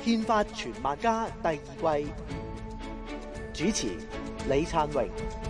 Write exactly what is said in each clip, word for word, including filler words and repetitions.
憲法傳萬家第二季，主持李燦榮。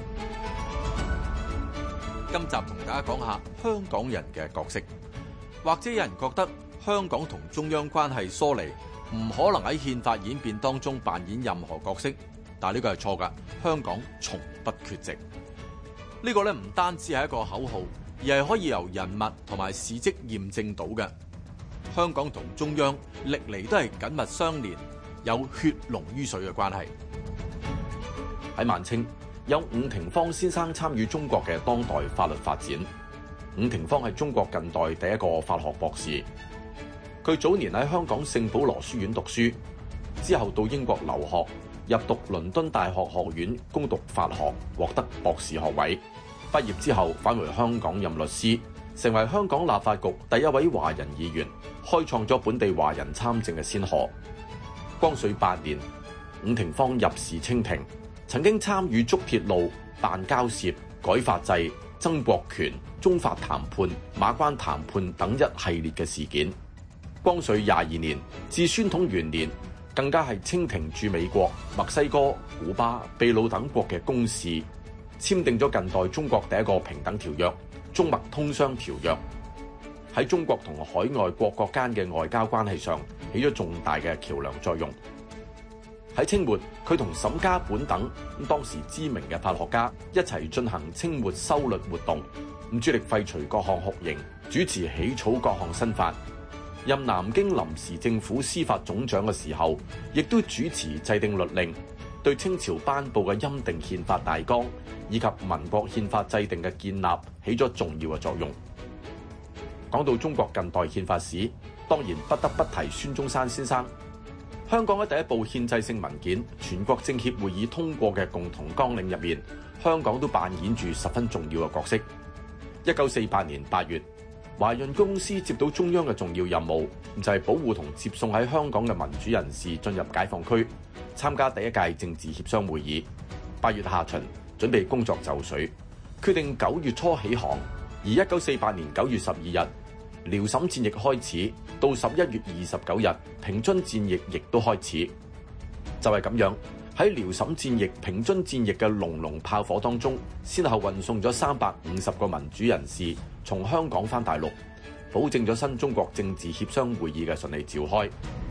今集同大家講下香港人嘅角色，或者有人覺得香港同中央關係疏離，唔可能喺憲法演變當中扮演任何角色，但係呢個係錯㗎。香港從不缺席。呢個咧唔單止係一個口號，而係可以由人物同埋事蹟驗證到嘅。香港同中央歷嚟都係緊密相連，有血濃於水嘅關係。 喺晚清，有伍廷芳先生參與中國嘅當代法律發展。伍廷芳係中國近代第一個法學博士。佢早年喺香港聖保羅書院讀書，之後到英國留學，入讀倫敦大學學院攻讀法學，獲得博士學位。畢業之後返回香港任律師，成為香港立法局第一位華人議員，開創咗本地華人參政嘅先河。光緒八年，伍廷芳入仕清廷，曾經參與築鐵路、辦交涉、改法制、爭國權、中法談判、馬關談判等一系列嘅事件。光緒廿二年至宣統元年，更加係清廷駐美國、墨西哥、古巴、秘魯等國嘅公使，簽訂咗近代中國第一個平等條約《中墨通商條約》，喺中國同海外各國間嘅外交關係上起咗重大嘅橋梁作用。喺清末，佢同沈家本等當時知名嘅法學家一齊進行清末修律活動，咁致力廢除各項酷刑，主持起草各項新法。任南京臨時政府司法總長嘅時候，亦都主持制定律令，對清朝頒布嘅欽定憲法大綱以及民國憲法制定嘅建立起咗重要嘅作用。講到中國近代憲法史，當然不得不提孫中山先生。香港喺第一部憲制性文件全國政協會議通過嘅共同綱領入面，香港都扮演住十分重要嘅角色。一九四八年八月，華潤公司接到中央嘅重要任務，就係保護同接送喺香港嘅民主人士進入解放區，參加第一屆政治協商會議。八月下旬，準備工作就緒，決定九月初起航。而一九四八年九月十二日，遼瀋戰役開始，到十一月二十九日，平津戰役亦都開始。就係咁樣，喺遼瀋戰役、平津戰役嘅隆隆炮火當中，先後運送咗三百五十個民主人士從香港返大陸，保證咗新中國政治協商會議嘅順利召開。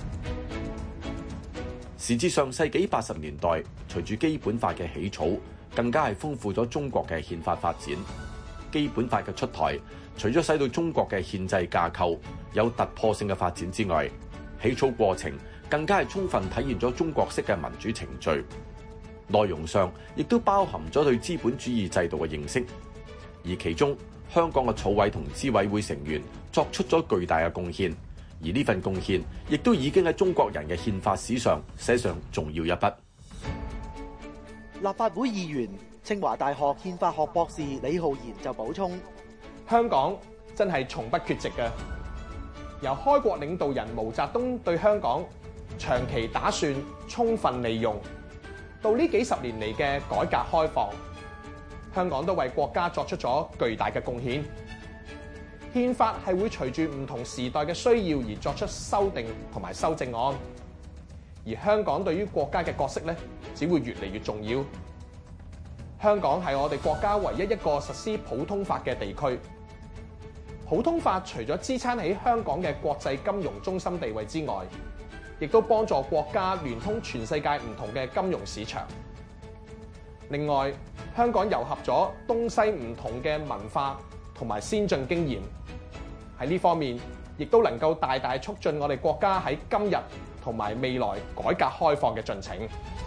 時至上世紀八十年代，隨住基本法嘅起草，更加係豐富咗中國嘅憲法發展。基本法嘅出台，除咗使到中國嘅憲制架構有突破性嘅發展之外，起草過程更加係充分體現咗中國式嘅民主程序。內容上亦都包含咗對資本主義制度嘅認識，而其中香港嘅草委同資委會成員作出咗巨大嘅貢獻，而呢份貢獻亦都已經喺中國人嘅憲法史上寫上重要一筆。 立法會議員、清華大學憲法學博士李浩然就補充： 香港真係從不缺席嘅。由開國領導人毛澤東對香港長期打算充分利用，到呢幾十年嚟嘅改革開放，香港都為國家作出咗巨大嘅貢獻。憲法係會隨住唔同時代嘅需要而作出修訂同埋修正案，而香港對於國家嘅角色咧，只會越嚟越重要。香港係我哋國家唯一一個實施普通法嘅地區。普通法除咗支撐起香港嘅國際金融中心地位之外，亦都幫助國家聯通全世界唔同嘅金融市場。另外，香港糅合咗東西唔同嘅文化同埋先進經驗，喺呢方面亦都能夠大大促進我哋國家喺今日同埋未來改革開放嘅進程。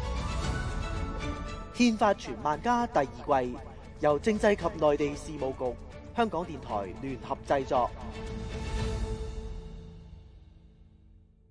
憲法傳萬家第二季，由政制及內地事務局、香港電台聯合製作。